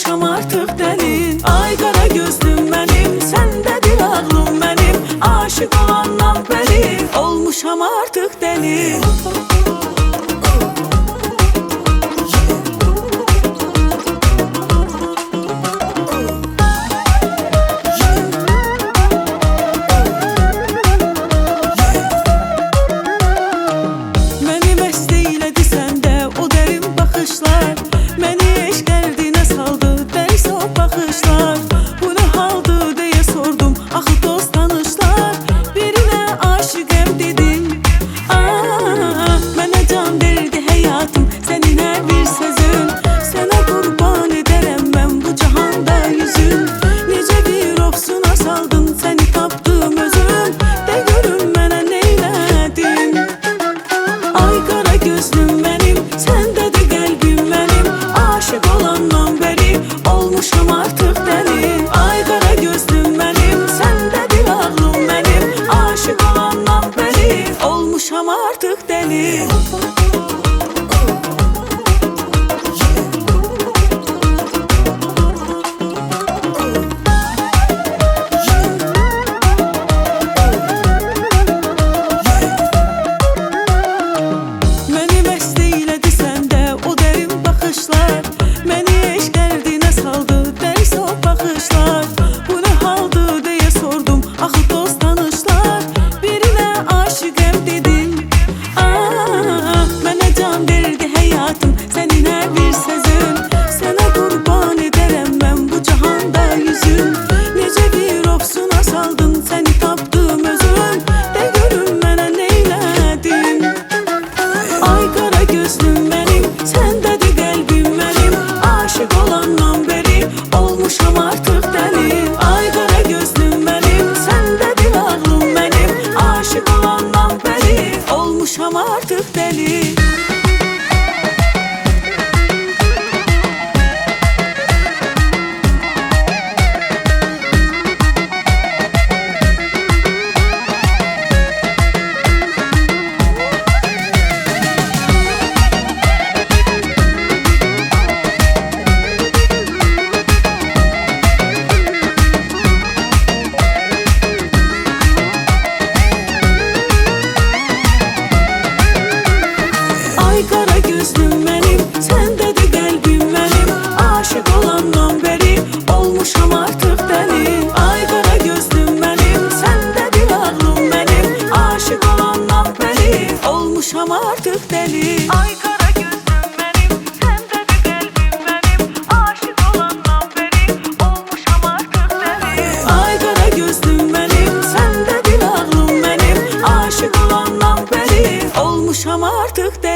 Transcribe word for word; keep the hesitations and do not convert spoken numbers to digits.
olmuşam artık deli. Ay kara gözlüm benim, sendedir ağlım benim. Aşık olandan beri olmuşam artık deli. Olmuşam artık deli. Məni məst eylədi səndə o dərin baxışlar. Məni eşq dərdinə saldı dəli soğuk baxışlar. Bu nə haldır deyə sordum axı dost tanışlar. Birinə aşıqəm dedim, aa, mənə can verdi həyatım sənin hər bir sözün. Sənə qurban edərəm mən bu cahanda yüzün. Necə bir ofsuna saldın səni tapdım özüm. De görüm mənə neylədin. Ay kara gözlüm benim, sendedir qəlbim mənim. Aşık olandan beri olmuşam artık deli. Ay kara gözlüm benim, sendedir ağlım benim. Aşık olandan beri olmuşam artık deli. Ay kara gözlüm benim, sendedir qəlbim mənim. Aşık olandan beri olmuşam artık deli. Ay kara gözlüm benim, sendedir ağlım benim. Aşık olandan beri olmuşam artık deli. Ay kara gözlüm benim, sendedir qəlbim mənim. Aşık olandan beri olmuşam artık deli. Ay kara gözlüm benim, sendedir ağlım benim. Aşık olandan beri olmuşam artık deli.